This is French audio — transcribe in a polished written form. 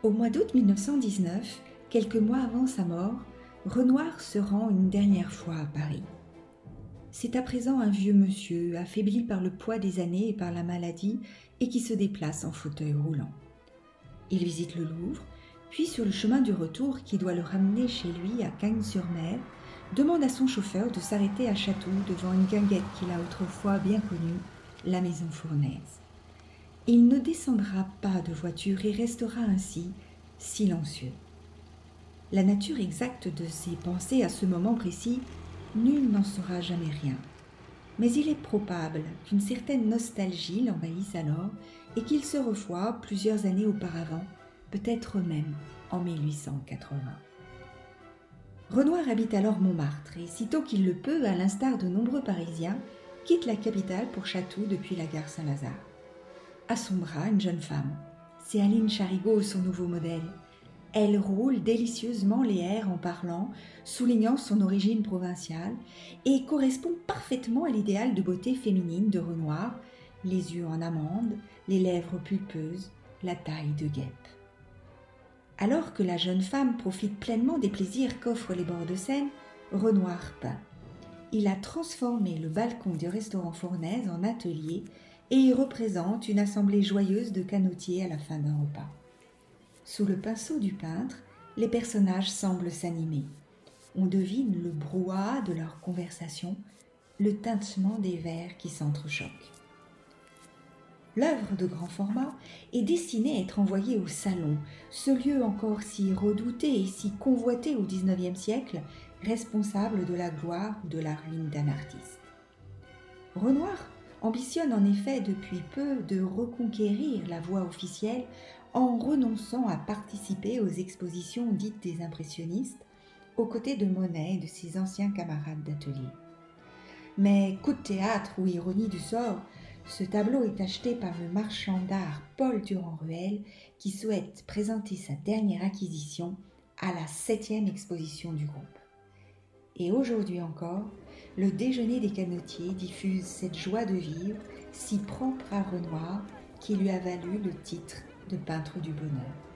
Au mois d'août 1919, quelques mois avant sa mort, Renoir se rend une dernière fois à Paris. C'est à présent un vieux monsieur, affaibli par le poids des années et par la maladie, et qui se déplace en fauteuil roulant. Il visite le Louvre, puis sur le chemin du retour qui doit le ramener chez lui à Cagnes-sur-Mer, demande à son chauffeur de s'arrêter à Chatou devant une guinguette qu'il a autrefois bien connue, la maison Fournaise. Il ne descendra pas de voiture et restera ainsi silencieux. La nature exacte de ses pensées à ce moment précis, nul n'en saura jamais rien. Mais il est probable qu'une certaine nostalgie l'envahisse alors et qu'il se revoie plusieurs années auparavant, peut-être même en 1880. Renoir habite alors Montmartre et sitôt qu'il le peut, à l'instar de nombreux Parisiens, quitte la capitale pour Chatou depuis la gare Saint-Lazare. À son bras, une jeune femme. C'est Aline Charigot, son nouveau modèle. Elle roule délicieusement les airs en parlant, soulignant son origine provinciale, et correspond parfaitement à l'idéal de beauté féminine de Renoir, les yeux en amande, les lèvres pulpeuses, la taille de guêpe. Alors que la jeune femme profite pleinement des plaisirs qu'offrent les bords de Seine, Renoir peint. Il a transformé le balcon du restaurant Fournaise en atelier et y représente une assemblée joyeuse de canotiers à la fin d'un repas. Sous le pinceau du peintre, les personnages semblent s'animer. On devine le brouhaha de leur conversation, le tintement des vers qui s'entrechoquent. L'œuvre de grand format est destinée à être envoyée au salon, ce lieu encore si redouté et si convoité au XIXe siècle, responsable de la gloire ou de la ruine d'un artiste. Renoir ambitionne en effet depuis peu de reconquérir la voie officielle en renonçant à participer aux expositions dites des impressionnistes, aux côtés de Monet et de ses anciens camarades d'atelier. Mais coup de théâtre ou ironie du sort, ce tableau est acheté par le marchand d'art Paul Durand-Ruel qui souhaite présenter sa dernière acquisition à la 7e exposition du groupe. Et aujourd'hui encore, le déjeuner des canotiers diffuse cette joie de vivre si propre à Renoir qui lui a valu le titre de peintre du bonheur.